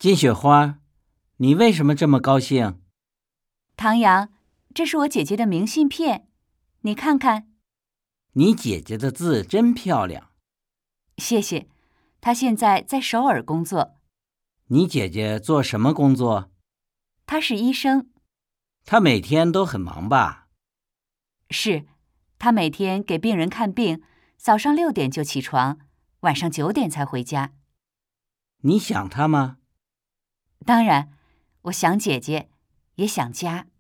金雪花，你为什么这么高兴？ 唐阳，这是我姐姐的明信片，你看看。 你姐姐的字真漂亮。 谢谢，她现在在首尔工作。 你姐姐做什么工作？ 她是医生。 她每天都很忙吧？ 是，她每天给病人看病，早上6点就起床，晚上9点才回家。 你想她吗？ 当然，我想姐姐，也想家。